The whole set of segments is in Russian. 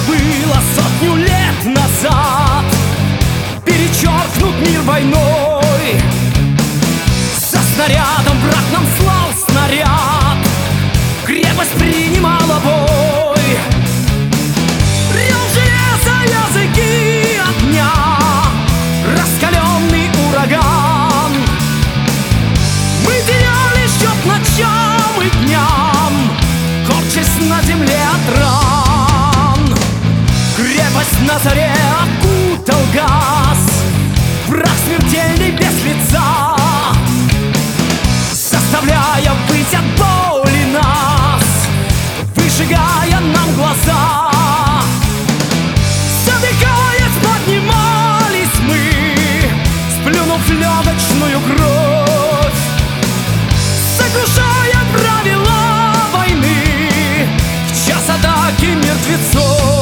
было сотню лет назад, перечеркнут мир войной. За снарядом враг нам слал снаряд, крепость принимала бой. Рев железа, языки огня, раскаленный ураган. Мы теряли счет ночам и дням, корчась на земле от ран. Крепость на заре окутал газ, враг смертельный без лица, заставляя выть от боли нас, выжигая нам глаза. Задыхаясь, поднимались мы, сплюнув легочную кровь, сокрушая правила войны в час атаки мертвецов.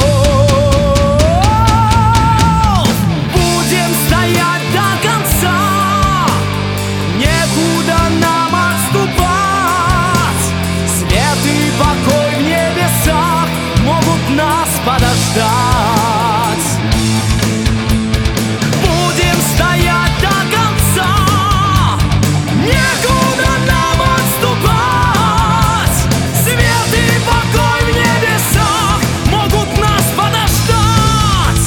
Будем стоять до конца, некуда нам отступать. Свет и покой в небесах могут нас подождать. Будем стоять до конца, некуда нам отступать. Свет и покой в небесах могут нас подождать.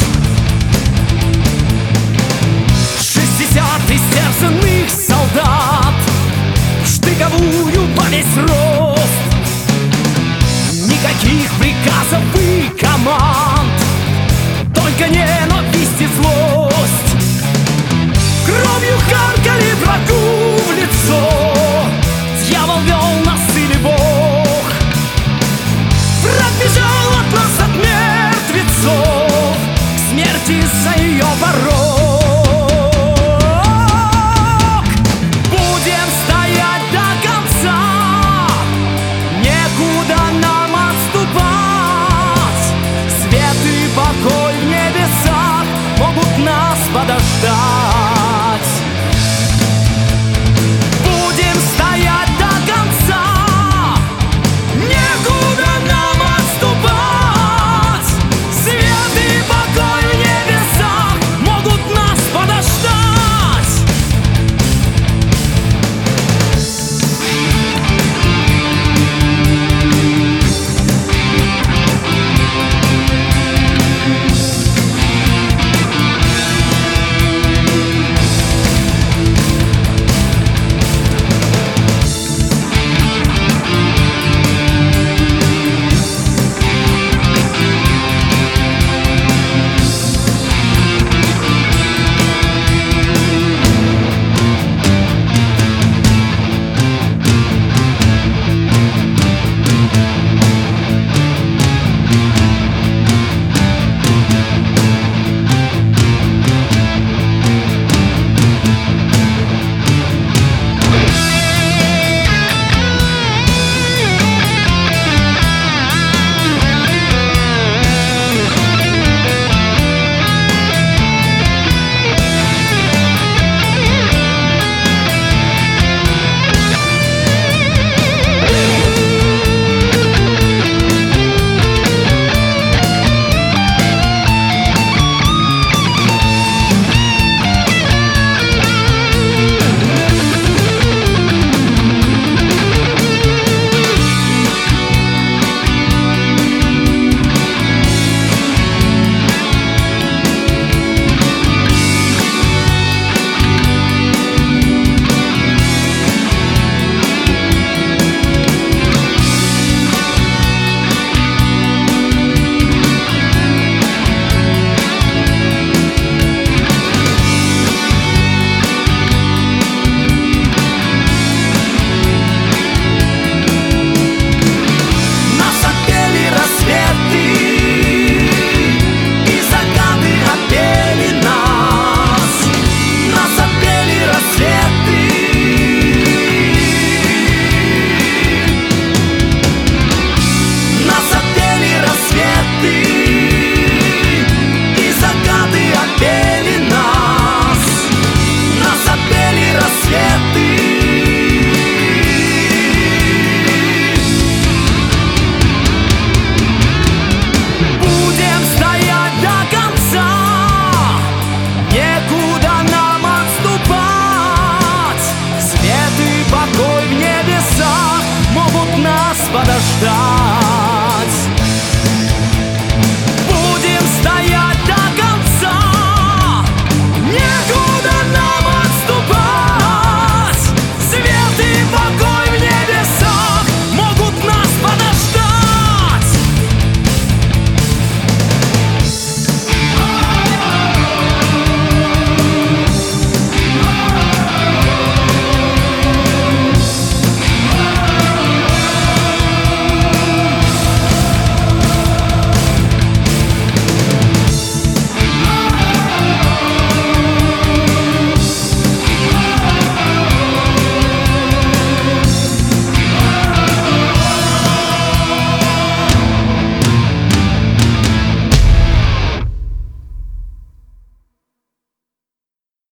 60 истерзанных солдат в штыковую во весь рост. Никаких приказов и команд, только ненависть и злость. Кровью харкали врагу в лицо, дьявол вел нас или Бог. Враг бежал от нас, от мертвецов, к смерти за ее порог.